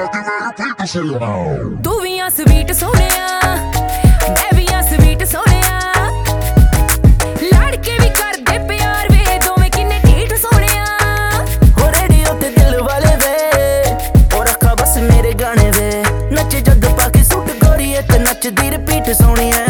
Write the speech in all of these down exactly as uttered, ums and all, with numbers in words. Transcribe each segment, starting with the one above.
तू भी आ स्वीट सोनिया, मैं भी आ स्वीट सोनिया, लड़के भी कर दे प्यार वे, दोवें किन्ने ढीठ सोनिया। हो रेडियो ते दिल वाले वे, ओ रखा बस मेरे गाने वे, नच जद पाके सूट गोरीए ते नचदी रिपीट सोनिया।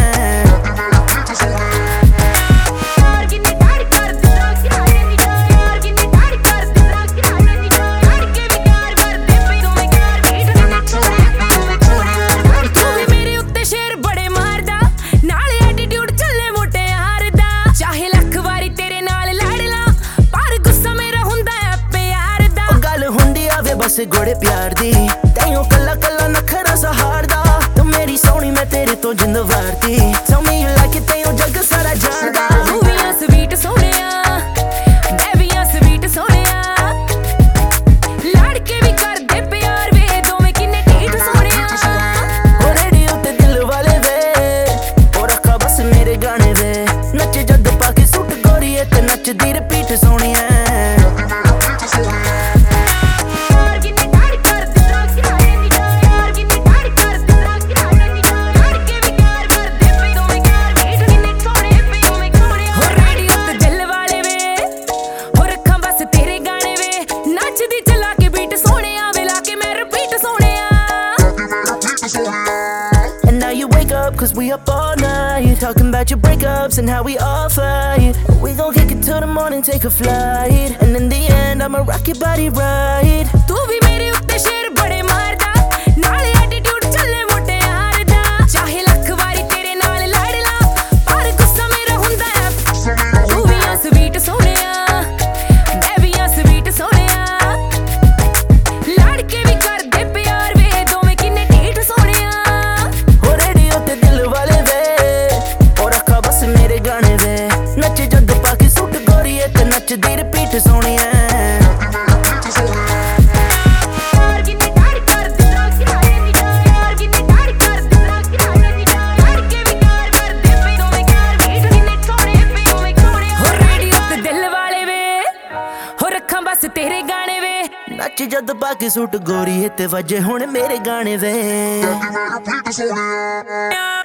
बस गोड़े प्यार दी तैयों कला कला नखरा सहारदा, तू मेरी सोनी मैं तेरे तो जिंद वारती, tell me you like it तैयों जग सारा जानदा। तू भी आ स्वीट सोनिया, मैं भी आ स्वीट सोनिया, लड़के भी कर दे प्यार वे, दोवें किन्ने ढीठ सोनिया। हो रेडियो ते दिल वाले वे, ओ रखा बस मेरे गाने वे, नच जद पाके सूट गोरीए ते नचदी रिपीट सोनिया। And now you wake up cause we up all night, talking about your breakups and how we all fight. We gon' kick it till the morning, take a flight, and in the end I'ma rock your body right. तू भी मेरे उत्ते शेर बड़े मारदा, नाल attitude चले मोटे हारदा, चाहे लख वारी तेरे नाल लड़ ला, पर गुस्सा मेरा हुंदा है। तू भी आ स्वीट सोनिया, मैं भी आ स्वीट सोनिया, लड़के भी कर दे प्यार वे, दोवें किन्ने ढीठ सोनिया। हो रेडियो ते दिल वाले वे, ओ रखा बस मेरे गाने वे, नच जद पाके सूट गोरीए ते नचदी रिपीट सोनिया। बस तेरे गाने वे, नच जद पाके सूट गोरीए ते वजे हुण मेरे गाने वे।